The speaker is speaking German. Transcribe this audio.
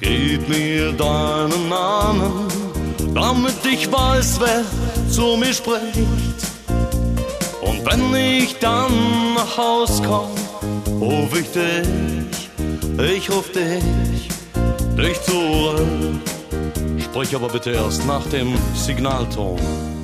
Gib mir deinen Namen, damit ich weiß, wer zu mir spricht. Und wenn ich dann nach Haus komm, ruf ich ruf dich zurück. Sprich aber bitte erst nach dem Signalton.